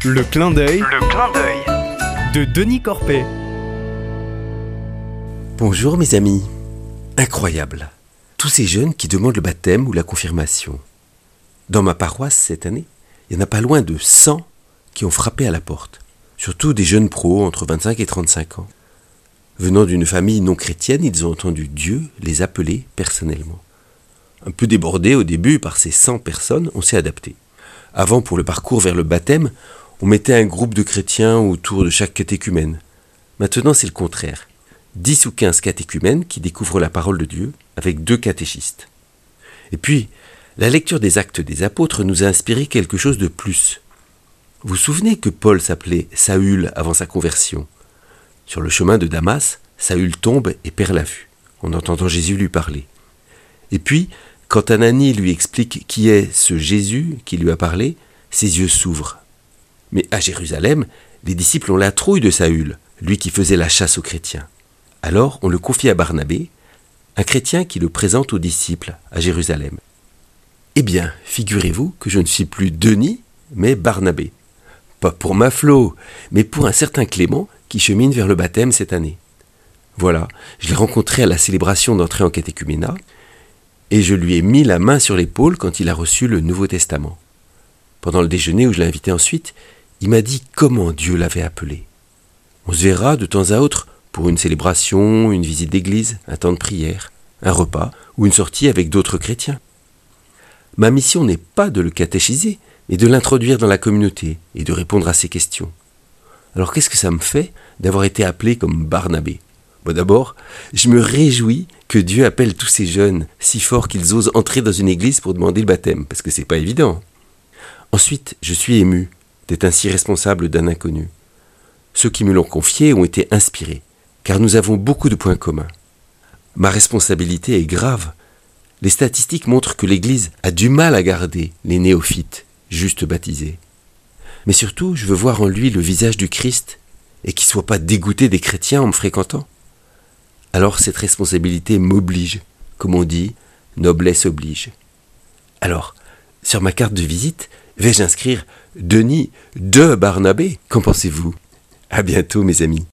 Le clin d'œil de Denis Corpet. Bonjour mes amis. Incroyable. Tous ces jeunes qui demandent le baptême ou la confirmation. Dans ma paroisse cette année, il y en a pas loin de 100 qui ont frappé à la porte. Surtout des jeunes pros entre 25 et 35 ans. Venant d'une famille non chrétienne, ils ont entendu Dieu les appeler personnellement. Un peu débordés au début par ces 100 personnes, on s'est adapté. Avant, pour le parcours vers le baptême, on mettait un groupe de chrétiens autour de chaque catéchumène. Maintenant, c'est le contraire. 10 ou 15 catéchumènes qui découvrent la parole de Dieu avec 2 catéchistes. Et puis, la lecture des Actes des Apôtres nous a inspiré quelque chose de plus. Vous vous souvenez que Paul s'appelait Saül avant sa conversion ? Sur le chemin de Damas, Saül tombe et perd la vue, en entendant Jésus lui parler. Et puis, quand Ananie lui explique qui est ce Jésus qui lui a parlé, ses yeux s'ouvrent. Mais à Jérusalem, les disciples ont la trouille de Saül, lui qui faisait la chasse aux chrétiens. Alors, on le confie à Barnabé, un chrétien qui le présente aux disciples à Jérusalem. Eh bien, figurez-vous que je ne suis plus Denis, mais Barnabé. Pas pour ma Flo, mais pour un certain Clément qui chemine vers le baptême cette année. Voilà, je l'ai rencontré à la célébration d'entrée en catéchuménat, et je lui ai mis la main sur l'épaule quand il a reçu le Nouveau Testament. Pendant le déjeuner où je l'ai invité ensuite, il m'a dit comment Dieu l'avait appelé. On se verra de temps à autre pour une célébration, une visite d'église, un temps de prière, un repas ou une sortie avec d'autres chrétiens. Ma mission n'est pas de le catéchiser, mais de l'introduire dans la communauté et de répondre à ses questions. Alors qu'est-ce que ça me fait d'avoir été appelé comme Barnabé ? D'abord, je me réjouis que Dieu appelle tous ces jeunes si fort qu'ils osent entrer dans une église pour demander le baptême, parce que c'est pas évident. Ensuite, je suis ému d'être ainsi responsable d'un inconnu. Ceux qui me l'ont confié ont été inspirés, car nous avons beaucoup de points communs. Ma responsabilité est grave. Les statistiques montrent que l'Église a du mal à garder les néophytes, juste baptisés. Mais surtout, je veux voir en lui le visage du Christ et qu'il ne soit pas dégoûté des chrétiens en me fréquentant. Alors cette responsabilité m'oblige. Comme on dit, noblesse oblige. Alors, sur ma carte de visite, vais-je inscrire Denis de Barnabé ? Qu'en pensez-vous ? À bientôt mes amis.